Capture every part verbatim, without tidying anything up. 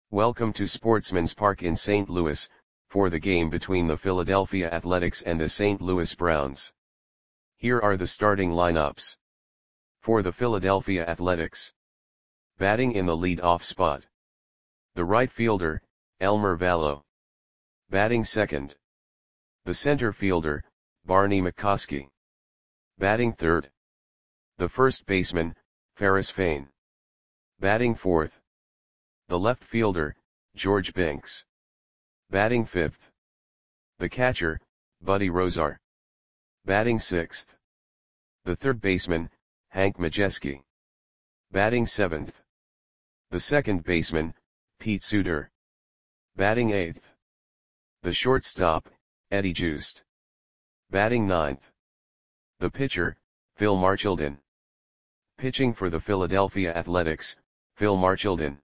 Welcome to Sportsman's Park in Saint Louis, for the game between the Philadelphia Athletics and the Saint Louis Browns. Here are the starting lineups. For the Philadelphia Athletics. Batting in the lead-off spot. The right fielder, Elmer Valo. Batting second. The center fielder, Barney McCoskey. Batting third. The first baseman, Ferris Fain. Batting fourth. The left fielder, George Binks. Batting fifth. The catcher, Buddy Rozar. Batting sixth. The third baseman, Hank Majeski. Batting seventh. The second baseman, Pete Suter. Batting eighth. The shortstop, Eddie Joost. Batting ninth. The pitcher, Phil Marchildon. Pitching for the Philadelphia Athletics, Phil Marchildon.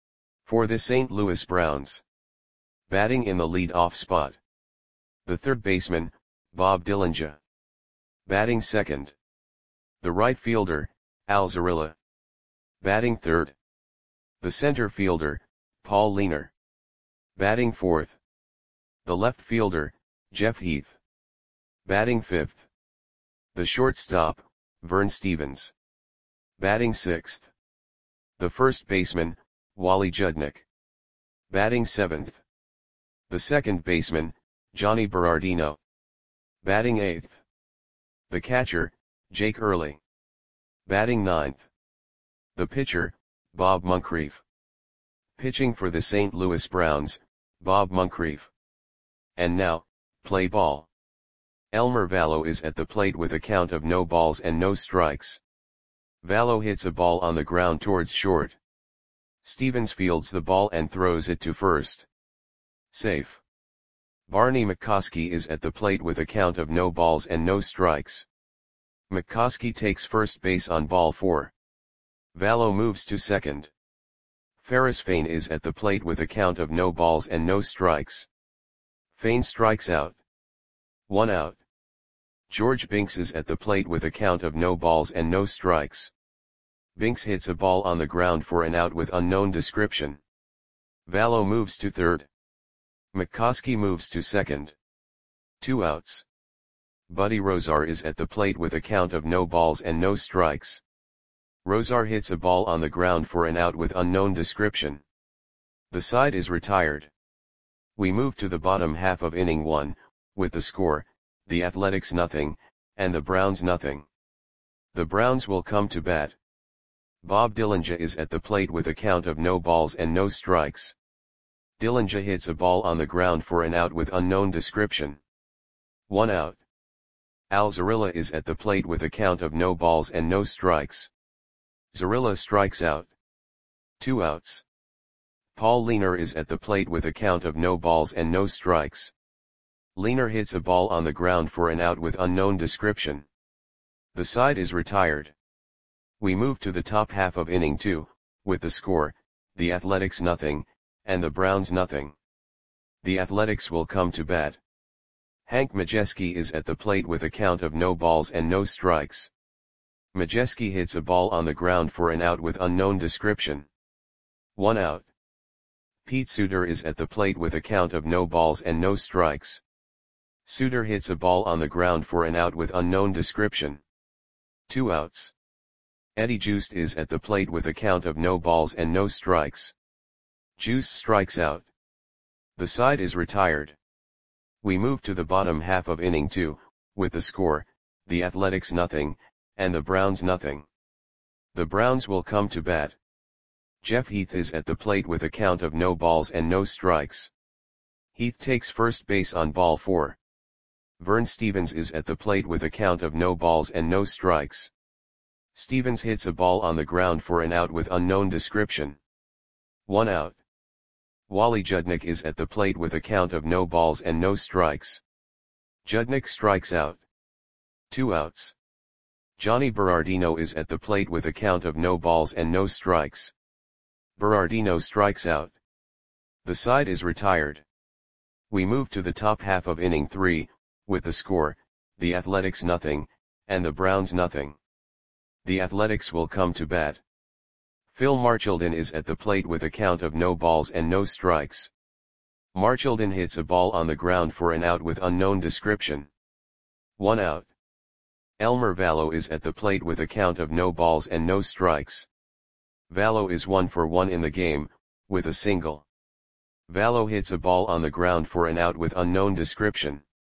For the Saint Louis Browns. Batting in the lead-off spot. The third baseman, Bob Dillinger. Batting second. The right fielder, Al Zarilla. Batting third. The center fielder, Paul Leaner. Batting fourth. The left fielder, Jeff Heath. Batting fifth. The shortstop, Vern Stevens. Batting sixth. The first baseman, Wally Judnick. Batting seventh. The second baseman, Johnny Berardino. Batting eighth. The catcher, Jake Early. Batting ninth. The pitcher, Bob Moncrief. Pitching for the Saint Louis Browns, Bob Moncrief. And now, play ball. Elmer Valo is at the plate with a count of no balls and no strikes. Valo hits a ball on the ground towards short. Stevens fields the ball and throws it to first. Safe. Barney McCoskey is at the plate with a count of no balls and no strikes. McCoskey takes first base on ball four. Valo moves to second. Ferris Fain is at the plate with a count of no balls and no strikes. Fain strikes out. One out. George Binks is at the plate with a count of no balls and no strikes. Binks hits a ball on the ground for an out with unknown description. Valo moves to third. McCoskey moves to second. Two outs. Buddy Rozar is at the plate with a count of no balls and no strikes. Rozar hits a ball on the ground for an out with unknown description. The side is retired. We move to the bottom half of inning one, with the score, the Athletics nothing, and the Browns nothing. The Browns will come to bat. Bob Dillinger is at the plate with a count of no balls and no strikes. Dillinger hits a ball on the ground for an out with unknown description. One out. Al Zarilla is at the plate with a count of no balls and no strikes. Zarilla strikes out. Two outs. Paul Leaner is at the plate with a count of no balls and no strikes. Leaner hits a ball on the ground for an out with unknown description. The side is retired. We move to the top half of inning two, with the score, the Athletics nothing, and the Browns nothing. The Athletics will come to bat. Hank Majeski is at the plate with a count of no balls and no strikes. Majeski hits a ball on the ground for an out with unknown description. One out. Pete Suter is at the plate with a count of no balls and no strikes. Suter hits a ball on the ground for an out with unknown description. Two outs. Eddie Joost is at the plate with a count of no balls and no strikes. Joost strikes out. The side is retired. We move to the bottom half of inning two, with the score, the Athletics nothing, and the Browns nothing. The Browns will come to bat. Jeff Heath is at the plate with a count of no balls and no strikes. Heath takes first base on ball four. Vern Stevens is at the plate with a count of no balls and no strikes. Stevens hits a ball on the ground for an out with unknown description. One out. Wally Judnick is at the plate with a count of no balls and no strikes. Judnick strikes out. Two outs. Johnny Berardino is at the plate with a count of no balls and no strikes. Berardino strikes out. The side is retired. We move to the top half of inning three, with the score, the Athletics nothing, and the Browns nothing. The Athletics will come to bat. Phil Marchildon is at the plate with a count of no balls and no strikes. Marchildon hits a ball on the ground for an out with unknown description. One out. Elmer Vallow is at the plate with a count of no balls and no strikes. Vallow is one for one in the game, with a single. Vallow hits a ball on the ground for an out with unknown description.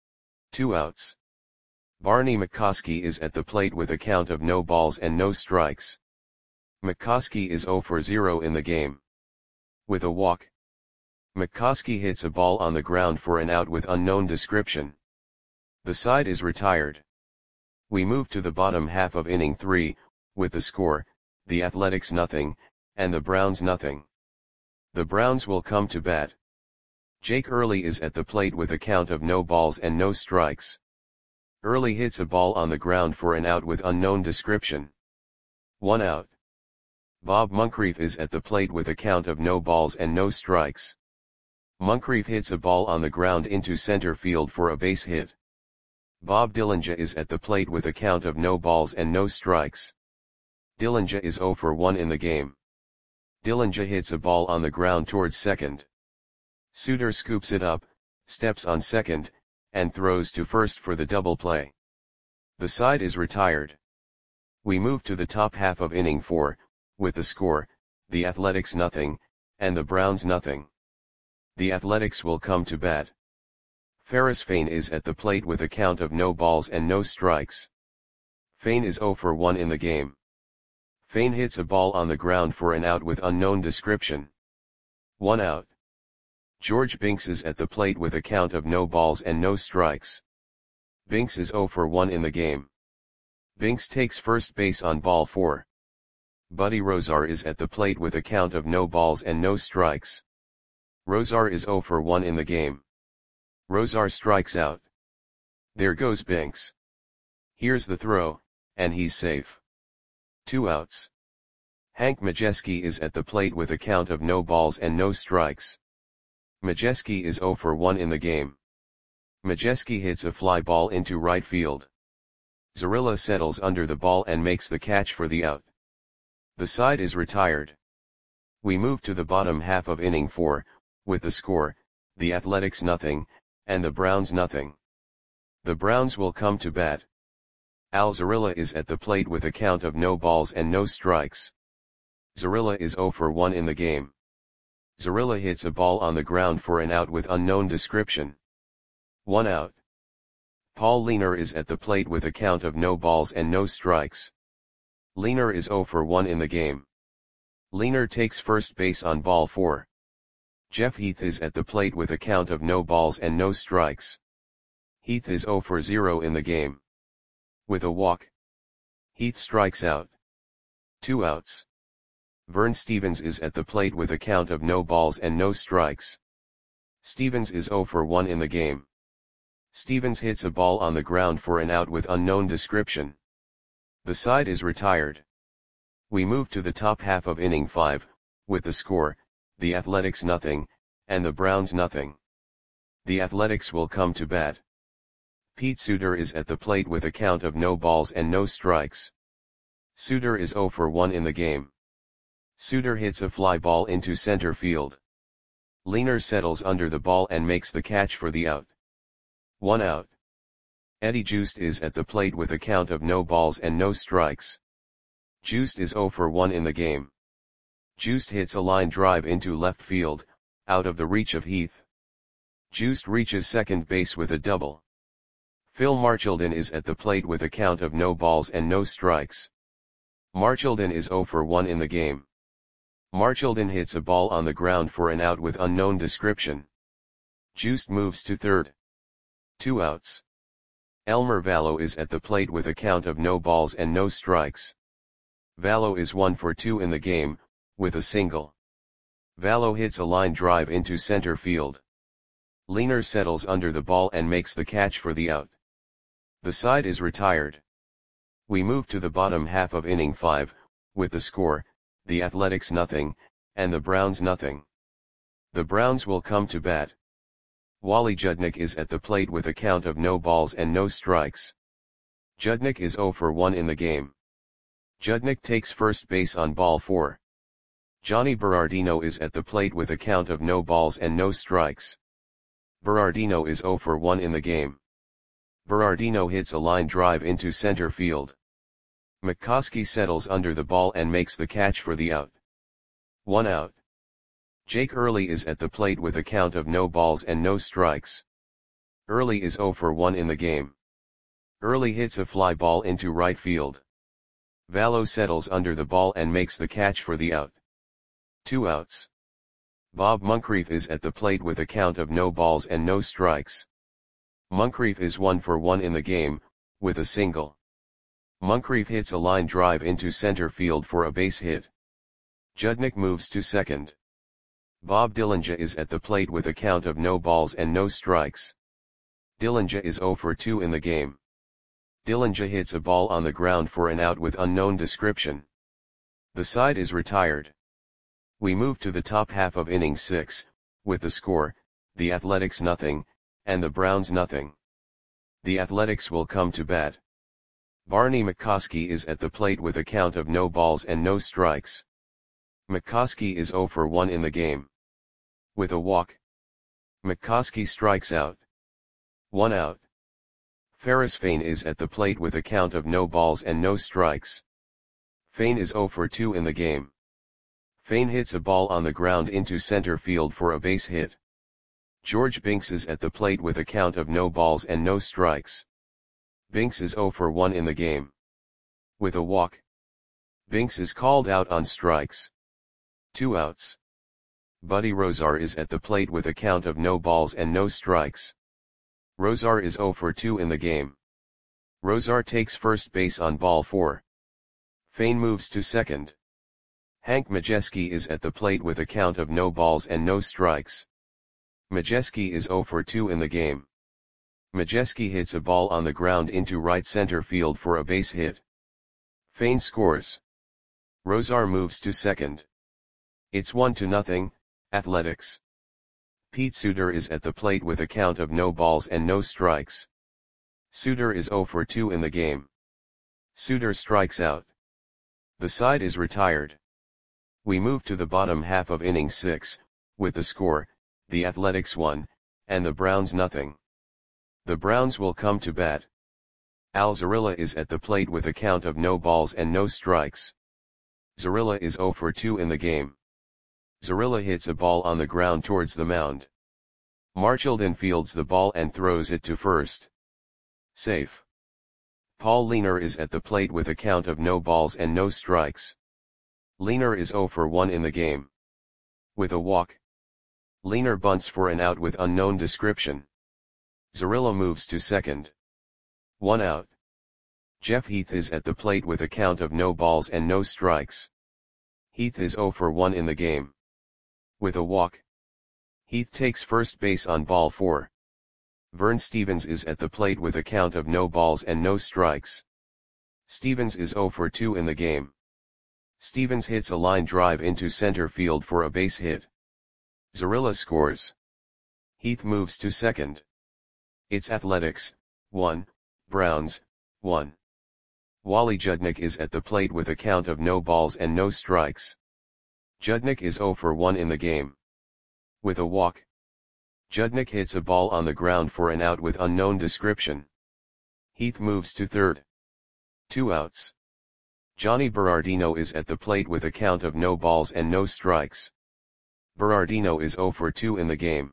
Two outs. Barney McCoskey is at the plate with a count of no balls and no strikes. McCoskey is zero for zero in the game. With a walk. McCoskey hits a ball on the ground for an out with unknown description. The side is retired. We move to the bottom half of inning three, with the score, the Athletics nothing, and the Browns nothing. The Browns will come to bat. Jake Early is at the plate with a count of no balls and no strikes. Early hits a ball on the ground for an out with unknown description. One out. Bob Moncrief is at the plate with a count of no balls and no strikes. Moncrief hits a ball on the ground into center field for a base hit. Bob Dillinger is at the plate with a count of no balls and no strikes. Dillinger is zero for one in the game. Dillinger hits a ball on the ground towards second. Suter scoops it up, steps on second, and throws to first for the double play. The side is retired. We move to the top half of inning four, with the score, the Athletics nothing, and the Browns nothing. The Athletics will come to bat. Ferris Fain is at the plate with a count of no balls and no strikes. Fain is zero for one in the game. Fain hits a ball on the ground for an out with unknown description. One out. George Binks is at the plate with a count of no balls and no strikes. Binks is zero for one in the game. Binks takes first base on ball four. Buddy Rozar is at the plate with a count of no balls and no strikes. Rozar is zero for one in the game. Rozar strikes out. There goes Binks. Here's the throw, and he's safe. Two outs. Hank Majeski is at the plate with a count of no balls and no strikes. Majeski is zero for one in the game. Majeski hits a fly ball into right field. Zarilla settles under the ball and makes the catch for the out. The side is retired. We move to the bottom half of inning four, with the score, the Athletics nothing, and the Browns nothing. The Browns will come to bat. Al Zarilla is at the plate with a count of no balls and no strikes. Zarilla is zero for one in the game. Zarilla hits a ball on the ground for an out with unknown description. One out. Paul Leaner is at the plate with a count of no balls and no strikes. Leaner is zero for one in the game. Leaner takes first base on ball four. Jeff Heath is at the plate with a count of no balls and no strikes. Heath is zero for zero in the game. With a walk. Heath strikes out. Two outs. Vern Stevens is at the plate with a count of no balls and no strikes. Stevens is zero for one in the game. Stevens hits a ball on the ground for an out with unknown description. The side is retired. We move to the top half of inning five, with the score, the Athletics nothing, and the Browns nothing. The Athletics will come to bat. Pete Suter is at the plate with a count of no balls and no strikes. Suter is zero for one in the game. Suter hits a fly ball into center field. Leaner settles under the ball and makes the catch for the out. One out. Eddie Joost is at the plate with a count of no balls and no strikes. Joost is zero for one in the game. Joost hits a line drive into left field, out of the reach of Heath. Joost reaches second base with a double. Phil Marchildon is at the plate with a count of no balls and no strikes. Marchildon is zero for one in the game. Marchildon hits a ball on the ground for an out with unknown description. Joost moves to third. Two outs. Elmer Vallow is at the plate with a count of no balls and no strikes. Vallow is one for two in the game, with a single. Vallow hits a line drive into center field. Leaner settles under the ball and makes the catch for the out. The side is retired. We move to the bottom half of inning five, with the score, the Athletics nothing, and the Browns nothing. The Browns will come to bat. Wally Judnick is at the plate with a count of no balls and no strikes. Judnick is zero for one in the game. Judnick takes first base on ball four. Johnny Berardino is at the plate with a count of no balls and no strikes. Berardino is zero for one in the game. Berardino hits a line drive into center field. McCoskey settles under the ball and makes the catch for the out. One out. Jake Early is at the plate with a count of no balls and no strikes. Early is zero for one in the game. Early hits a fly ball into right field. Vallo settles under the ball and makes the catch for the out. Two outs. Bob Moncrief is at the plate with a count of no balls and no strikes. Moncrief is one for one in the game, with a single. Moncrief hits a line drive into center field for a base hit. Judnick moves to second. Bob Dillinger is at the plate with a count of no balls and no strikes. Dillinger is zero for two in the game. Dillinger hits a ball on the ground for an out with unknown description. The side is retired. We move to the top half of inning six, with the score, the Athletics nothing, and the Browns nothing. The Athletics will come to bat. Barney McCoskey is at the plate with a count of no balls and no strikes. McCoskey is zero for one in the game. With a walk. McCoskey strikes out. One out. Ferris Fain is at the plate with a count of no balls and no strikes. Fain is zero for two in the game. Fain hits a ball on the ground into center field for a base hit. George Binks is at the plate with a count of no balls and no strikes. Binks is zero for one in the game. With a walk. Binks is called out on strikes. Two outs. Buddy Rozar is at the plate with a count of no balls and no strikes. Rozar is zero for two in the game. Rozar takes first base on ball four. Fain moves to second. Hank Majeski is at the plate with a count of no balls and no strikes. Majeski is zero for two in the game. Majeski hits a ball on the ground into right center field for a base hit. Fain scores. Rozar moves to second. It's one to nothing, Athletics. Pete Suter is at the plate with a count of no balls and no strikes. Suter is zero for two in the game. Suter strikes out. The side is retired. We move to the bottom half of inning six, with the score, the Athletics one, and the Browns nothing. The Browns will come to bat. Al Zarilla is at the plate with a count of no balls and no strikes. Zarilla is zero for two in the game. Zarilla hits a ball on the ground towards the mound. Marchildon fields the ball and throws it to first. Safe. Paul Leaner is at the plate with a count of no balls and no strikes. Leaner is zero for one in the game. With a walk. Leaner bunts for an out with unknown description. Zarilla moves to second. One out. Jeff Heath is at the plate with a count of no balls and no strikes. Heath is zero for one in the game. With a walk. Heath takes first base on ball four. Vern Stevens is at the plate with a count of no balls and no strikes. Stevens is zero for two in the game. Stevens hits a line drive into center field for a base hit. Zarilla scores. Heath moves to second. It's Athletics, one, Browns, one. Wally Judnick is at the plate with a count of no balls and no strikes. Judnick is zero for one in the game. With a walk. Judnick hits a ball on the ground for an out with unknown description. Heath moves to third. Two outs. Johnny Berardino is at the plate with a count of no balls and no strikes. Berardino is zero for two in the game.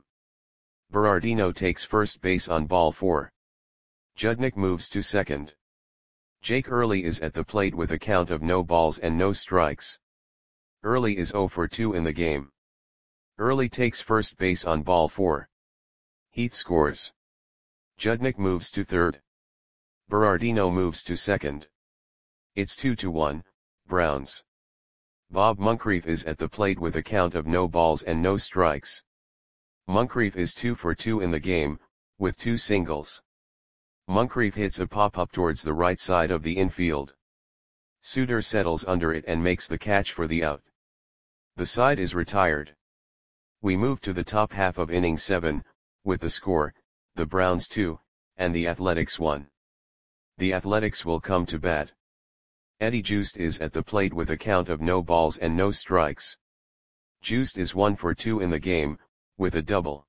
Berardino takes first base on ball four. Judnick moves to second. Jake Early is at the plate with a count of no balls and no strikes. Early is zero for two in the game. Early takes first base on ball four. Heath scores. Judnick moves to third. Berardino moves to second. It's two to one, Browns. Bob Moncrief is at the plate with a count of no balls and no strikes. Moncrief is two for two in the game, with two singles. Moncrief hits a pop-up towards the right side of the infield. Suter settles under it and makes the catch for the out. The side is retired. We move to the top half of inning seven, with the score, the Browns two, and the Athletics one. The Athletics will come to bat. Eddie Joost is at the plate with a count of no balls and no strikes. Joost is one for two in the game, with a double.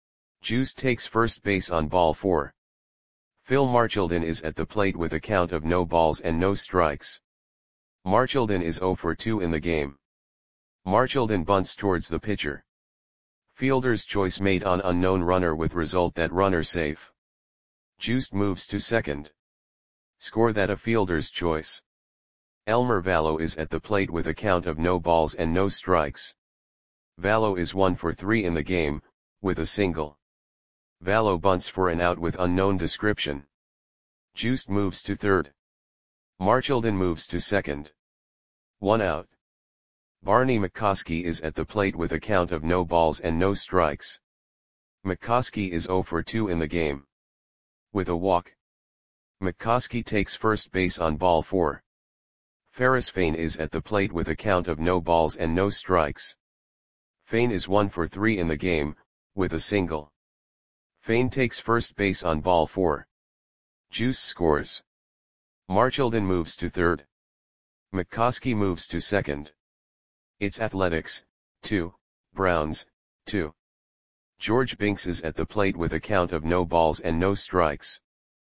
Joost takes first base on ball four. Phil Marchildon is at the plate with a count of no balls and no strikes. Marchildon is zero for two in the game. Marchildon bunts towards the pitcher. Fielder's choice made on unknown runner with result that runner safe. Joost moves to second. Score that a fielder's choice. Elmer Valo is at the plate with a count of no balls and no strikes. Valo is one for three in the game, with a single. Valo bunts for an out with unknown description. Joost moves to third. Marchildon moves to second. One out. Barney McCoskey is at the plate with a count of no balls and no strikes. McCoskey is zero for two in the game. With a walk. McCoskey takes first base on ball four. Ferris Fain is at the plate with a count of no balls and no strikes. Fain is one for three in the game, with a single. Fain takes first base on ball four. Joost scores. Marchildon moves to third. McCoskey moves to second. It's Athletics, two, Browns, two. George Binks is at the plate with a count of no balls and no strikes.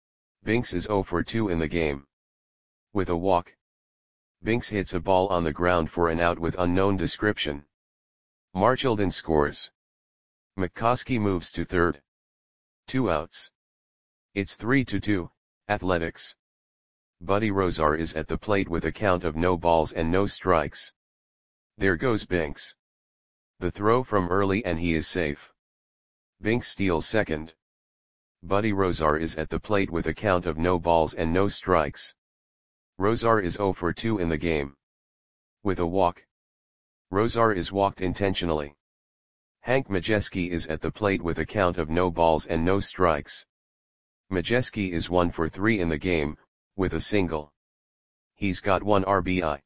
Binks is zero for two in the game. With a walk. Binks hits a ball on the ground for an out with unknown description. Marchildon scores. McCoskey moves to third. Two outs. It's three to two, Athletics. Buddy Rozar is at the plate with a count of no balls and no strikes. There goes Binks. The throw from early and he is safe. Binks steals second. Buddy Rozar is at the plate with a count of no balls and no strikes. Rozar is zero for two in the game. With a walk. Rozar is walked intentionally. Hank Majeski is at the plate with a count of no balls and no strikes. Majeski is one for three in the game, with a single. He's got one R B I.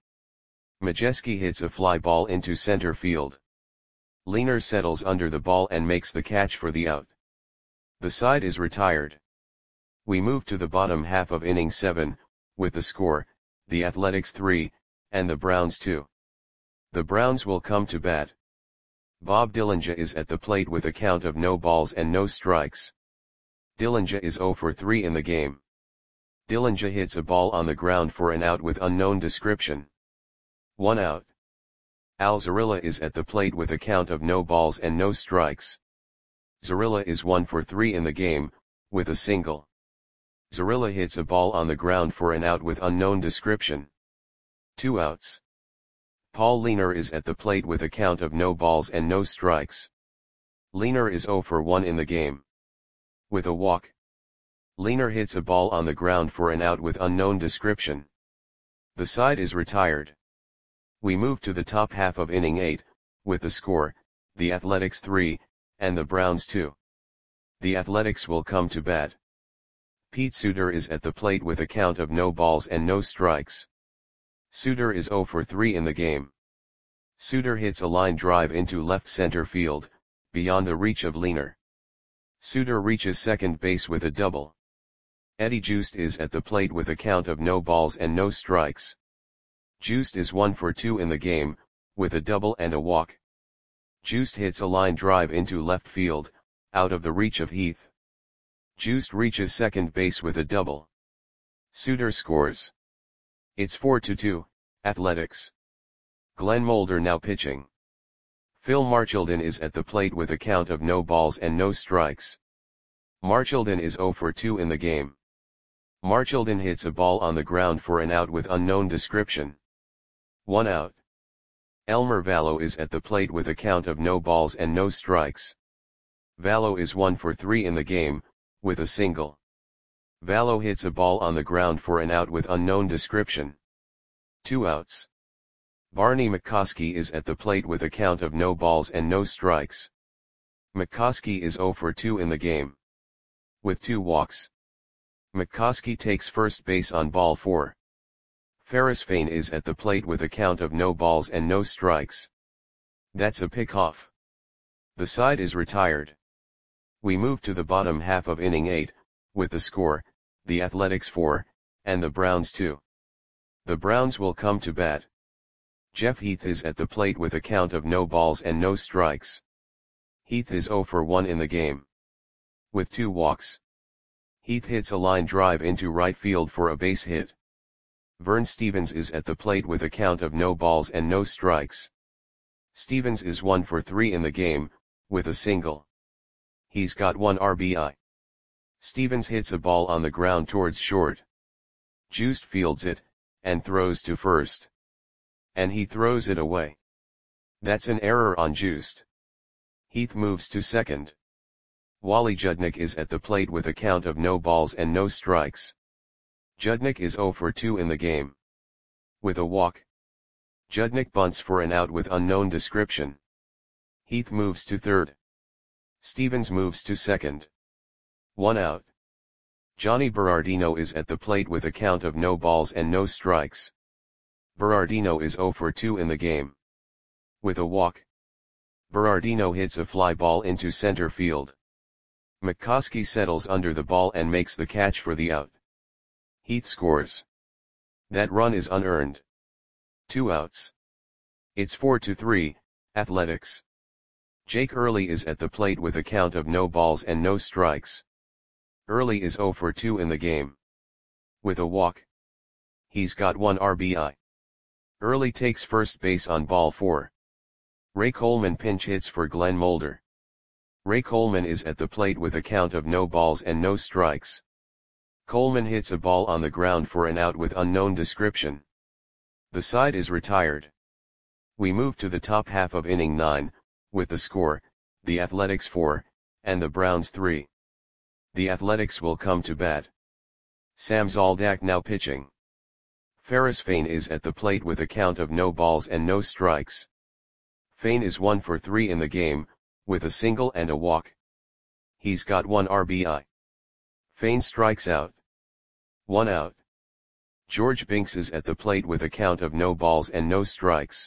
Majeski hits a fly ball into center field. Leaner settles under the ball and makes the catch for the out. The side is retired. We move to the bottom half of inning seven, with the score, the Athletics three, and the Browns two. The Browns will come to bat. Bob Dillinger is at the plate with a count of no balls and no strikes. Dillinger is zero for three in the game. Dillinger hits a ball on the ground for an out with unknown description. One out. Al Zarilla is at the plate with a count of no balls and no strikes. Zarilla is one for three in the game, with a single. Zarilla hits a ball on the ground for an out with unknown description. Two outs. Paul Leaner is at the plate with a count of no balls and no strikes. Leaner is zero for one in the game. With a walk. Leaner hits a ball on the ground for an out with unknown description. The side is retired. We move to the top half of inning eight, with the score, the Athletics three, and the Browns two. The Athletics will come to bat. Pete Suter is at the plate with a count of no balls and no strikes. Suter is zero for three in the game. Suter hits a line drive into left center field, beyond the reach of Leaner. Suter reaches second base with a double. Eddie Joost is at the plate with a count of no balls and no strikes. Joost is one for two in the game, with a double and a walk. Joost hits a line drive into left field, out of the reach of Heath. Joost reaches second base with a double. Suter scores. It's four to two, Athletics. Glenn Mulder now pitching. Phil Marchildon is at the plate with a count of no balls and no strikes. Marchildon is zero for two in the game. Marchildon hits a ball on the ground for an out with unknown description. One out. Elmer Valo is at the plate with a count of no balls and no strikes. Valo is one for three in the game, with a single. Valo hits a ball on the ground for an out with unknown description. Two outs. Barney McCoskey is at the plate with a count of no balls and no strikes. McCoskey is zero for two in the game. With two walks. McCoskey takes first base on ball four. Ferris Fain is at the plate with a count of no balls and no strikes. That's a pickoff. The side is retired. We move to the bottom half of inning eight, with the score, the Athletics four, and the Browns two. The Browns will come to bat. Jeff Heath is at the plate with a count of no balls and no strikes. Heath is zero for one in the game. With two walks. Heath hits a line drive into right field for a base hit. Vern Stephens is at the plate with a count of no balls and no strikes. Stephens is one for three in the game, with a single. He's got one R B I. Stephens hits a ball on the ground towards short. Joost fields it, and throws to first. And he throws it away. That's an error on Joost. Heath moves to second. Wally Judnick is at the plate with a count of no balls and no strikes. Judnick is zero for two in the game. With a walk. Judnick bunts for an out with unknown description. Heath moves to third. Stephens moves to second. One out. Johnny Berardino is at the plate with a count of no balls and no strikes. Berardino is zero for two in the game. With a walk. Berardino hits a fly ball into center field. McCoskey settles under the ball and makes the catch for the out. Heath scores. That run is unearned. Two outs. It's four to three, Athletics. Jake Early is at the plate with a count of no balls and no strikes. Early is zero for two in the game. With a walk. He's got one R B I. Early takes first base on ball four. Ray Coleman pinch hits for Glenn Mulder. Ray Coleman is at the plate with a count of no balls and no strikes. Coleman hits a ball on the ground for an out with unknown description. The side is retired. We move to the top half of inning nine, with the score, the Athletics four, and the Browns three. The Athletics will come to bat. Sam Zoldak now pitching. Ferris Fain is at the plate with a count of no balls and no strikes. Fain is one for three in the game, with a single and a walk. He's got one R B I. Fain strikes out. One out. George Binks is at the plate with a count of no balls and no strikes.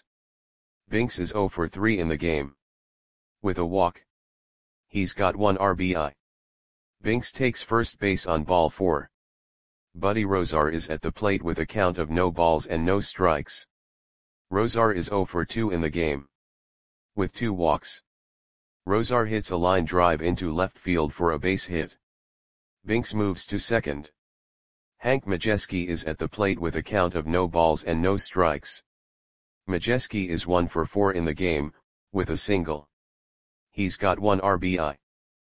Binks is zero for three in the game. With a walk. He's got one R B I. Binks takes first base on ball four. Buddy Rozar is at the plate with a count of no balls and no strikes. Rozar is zero for two in the game. With two walks. Rozar hits a line drive into left field for a base hit. Binks moves to second. Hank Majeski is at the plate with a count of no balls and no strikes. Majeski is one for four in the game, with a single. He's got one R B I.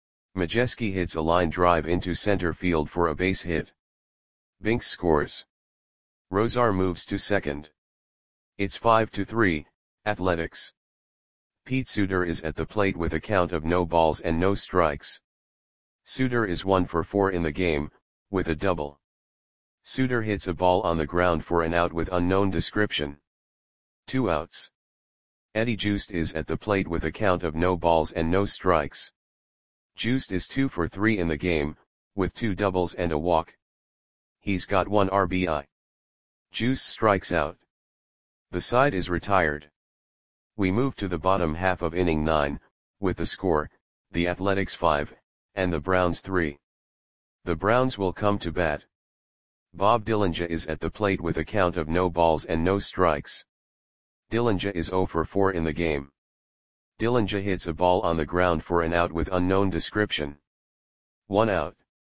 Majeski hits a line drive into center field for a base hit. Binks scores. Rozar moves to second. It's five to three, Athletics. Pete Suter is at the plate with a count of no balls and no strikes. Suter is one for four in the game, with a double. Suter hits a ball on the ground for an out with unknown description. Two outs. Eddie Joost is at the plate with a count of no balls and no strikes. Joost is two for three in the game, with two doubles and a walk. He's got one R B I. Joost strikes out. The side is retired. We move to the bottom half of inning nine, with the score, the Athletics five, and the Browns three. The Browns will come to bat. Bob Dillinger is at the plate with a count of no balls and no strikes. Dillinger is zero for four in the game. Dillinger hits a ball on the ground for an out with unknown description. One out.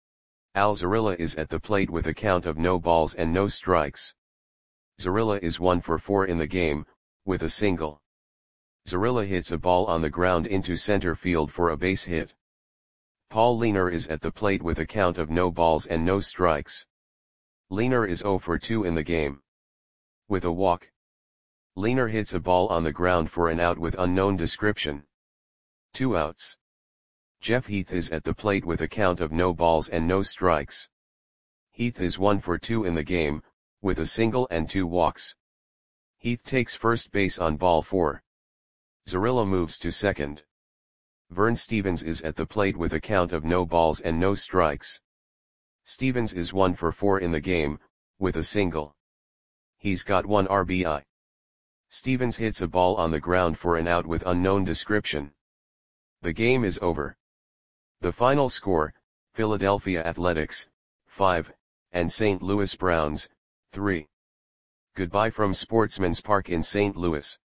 Al Zarilla is at the plate with a count of no balls and no strikes. Zarilla is one for four in the game, with a single. Zarilla hits a ball on the ground into center field for a base hit. Paul Leaner is at the plate with a count of no balls and no strikes. Leaner is zero for two in the game. With a walk. Leaner hits a ball on the ground for an out with unknown description. Two outs. Jeff Heath is at the plate with a count of no balls and no strikes. Heath is one for two in the game, with a single and two walks. Heath takes first base on ball four. Zarilla moves to second. Vern Stephens is at the plate with a count of no balls and no strikes. Stephens is one for four in the game, with a single. He's got one R B I. Stephens hits a ball on the ground for an out with unknown description. The game is over. The final score, Philadelphia Athletics, five, and Saint Louis Browns, three. Goodbye from Sportsman's Park in Saint Louis.